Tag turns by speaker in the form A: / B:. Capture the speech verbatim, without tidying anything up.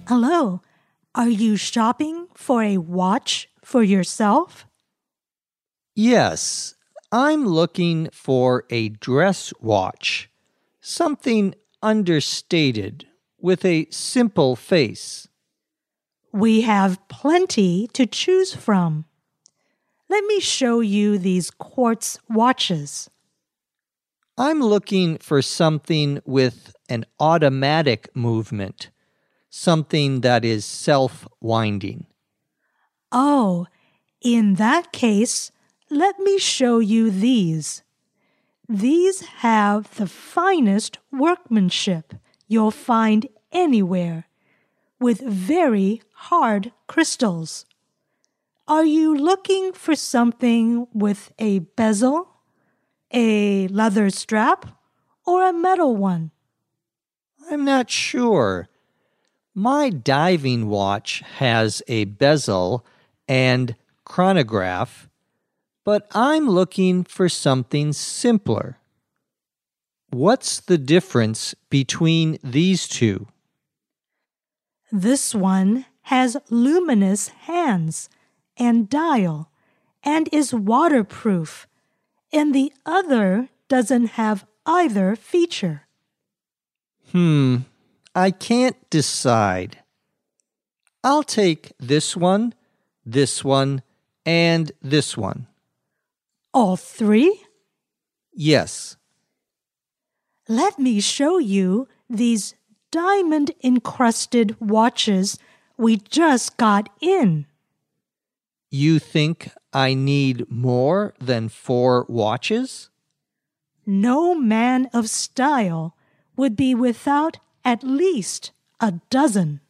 A: Hello, are you shopping for a watch for yourself?
B: Yes, I'm looking for a dress watch, something understated with a simple face.
A: We have plenty to choose from. Let me show you these quartz watches.
B: I'm looking for something with an automatic movement, something that is self-winding.
A: Oh, in that case, let me show you these. These have the finest workmanship you'll find anywhere, with very hard crystals. Are you looking for something with a bezel, a leather strap, or a metal one?
B: I'm not sure. My diving watch has a bezel and chronograph, but I'm looking for something simpler. What's the difference between these two?
A: This one has luminous hands and dial and is waterproof, and the other doesn't have either feature.
B: Hmm, I can't decide. I'll take this one, this one, and this one.
A: All three?
B: Yes.
A: Let me show you these diamond-encrusted watches we just got in.
B: You think I need more than four watches?
A: No man of style would be without at least a dozen.